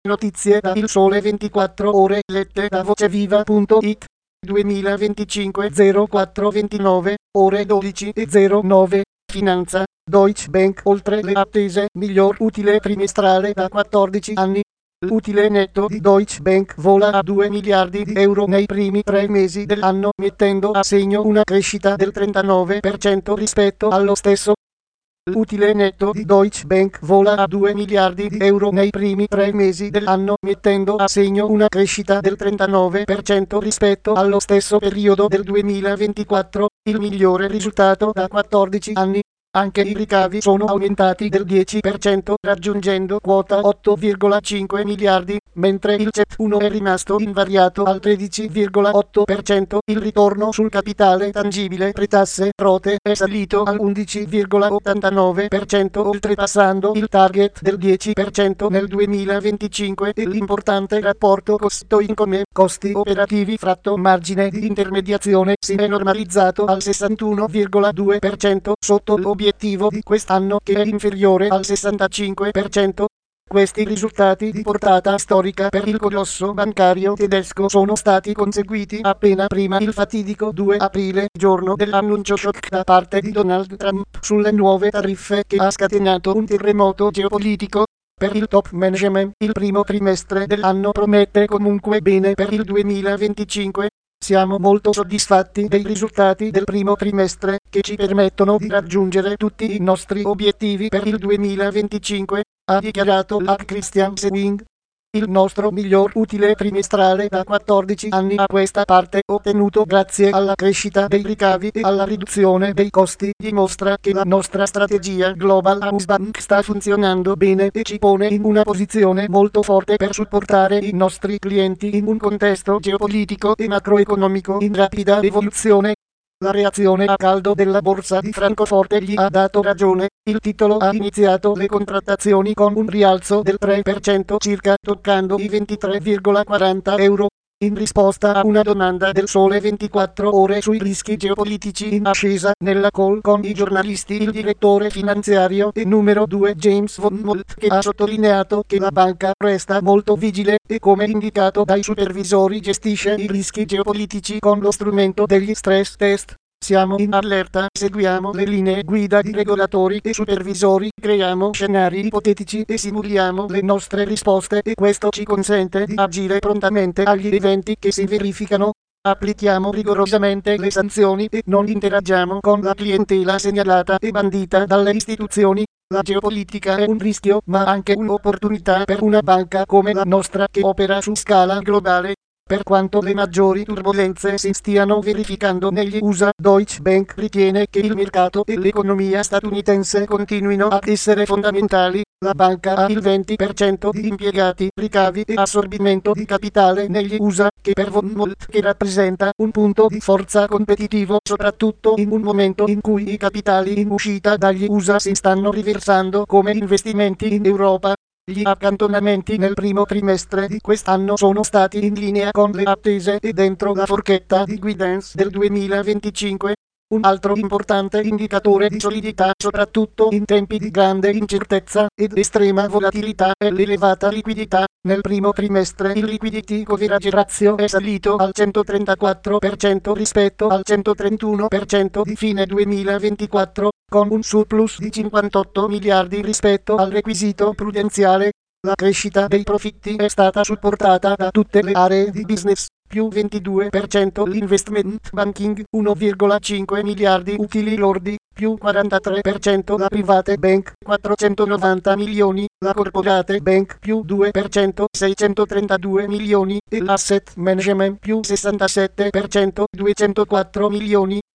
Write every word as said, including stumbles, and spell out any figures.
Notizie da Il Sole ventiquattro Ore lette da voceviva punto it. duemilaventicinque zero quattro ventinove, ore dodici e zero nove. Finanza. Deutsche Bank oltre le attese, miglior utile trimestrale da quattordici anni. L'utile netto di Deutsche Bank vola a due miliardi di euro nei primi tre mesi dell'anno, mettendo a segno una crescita del trentanove per cento rispetto allo stesso. L'utile netto di Deutsche Bank vola a due miliardi di euro nei primi tre mesi dell'anno, mettendo a segno una crescita del trentanove per cento rispetto allo stesso periodo del duemilaventiquattro, il migliore risultato da quattordici anni. Anche i ricavi sono aumentati del dieci per cento, raggiungendo quota otto virgola cinque miliardi, mentre il C E T uno è rimasto invariato al tredici virgola otto per cento. Il ritorno sul capitale tangibile pre-tasse rote è salito al undici virgola ottantanove per cento, oltrepassando il target del dieci per cento nel duemilaventicinque, e l'importante rapporto costo-income, costi operativi fratto margine di intermediazione, si è normalizzato al sessantuno virgola due per cento, sotto l'obiettivo Obiettivo di quest'anno, che è inferiore al sessantacinque per cento. Questi risultati di portata storica per il colosso bancario tedesco sono stati conseguiti appena prima il fatidico due aprile, giorno dell'annuncio shock da parte di Donald Trump sulle nuove tariffe, che ha scatenato un terremoto geopolitico. Per il top management, il primo trimestre dell'anno promette comunque bene per il duemilaventicinque. Siamo molto soddisfatti dei risultati del primo trimestre, che ci permettono di raggiungere tutti i nostri obiettivi per il duemilaventicinque, ha dichiarato la Christian Sewing. Il nostro miglior utile trimestrale da quattordici anni a questa parte, ottenuto grazie alla crescita dei ricavi e alla riduzione dei costi, dimostra che la nostra strategia Global House Bank sta funzionando bene e ci pone in una posizione molto forte per supportare i nostri clienti in un contesto geopolitico e macroeconomico in rapida evoluzione. La reazione a caldo della borsa di Francoforte gli ha dato ragione. Il titolo ha iniziato le contrattazioni con un rialzo del tre per cento circa, toccando i ventitré virgola quaranta euro. In risposta a una domanda del Sole ventiquattro Ore sui rischi geopolitici in ascesa, nella call con i giornalisti, il direttore finanziario e numero due James von Moltke ha sottolineato che la banca resta molto vigile e, come indicato dai supervisori, gestisce i rischi geopolitici con lo strumento degli stress test. Siamo in allerta, seguiamo le linee guida di regolatori e supervisori, creiamo scenari ipotetici e simuliamo le nostre risposte, e questo ci consente di agire prontamente agli eventi che si verificano. Applichiamo rigorosamente le sanzioni e non interagiamo con la clientela segnalata e bandita dalle istituzioni. La geopolitica è un rischio, ma anche un'opportunità per una banca come la nostra, che opera su scala globale. Per quanto le maggiori turbolenze si stiano verificando negli U S A, Deutsche Bank ritiene che il mercato e l'economia statunitense continuino ad essere fondamentali. La banca ha il venti per cento di impiegati, ricavi e assorbimento di capitale negli U S A, che per von Moltke rappresenta un punto di forza competitivo, soprattutto in un momento in cui i capitali in uscita dagli U S A si stanno riversando come investimenti in Europa. Gli accantonamenti nel primo trimestre di quest'anno sono stati in linea con le attese e dentro la forchetta di guidance del duemilaventicinque. Un altro importante indicatore di solidità, soprattutto in tempi di grande incertezza ed estrema volatilità, è l'elevata liquidità. Nel primo trimestre il liquidity coverage ratio è salito al centotrentaquattro per cento rispetto al centotrentuno per cento di fine duemilaventiquattro, con un surplus di cinquantotto miliardi rispetto al requisito prudenziale. La crescita dei profitti è stata supportata da tutte le aree di business, più ventidue per cento l'investment banking, uno virgola cinque miliardi utili lordi, più quarantatré per cento la private bank, quattrocentonovanta milioni, la corporate bank più due per cento, seicentotrentadue milioni, e l'asset management più sessantasette per cento, duecentoquattro milioni.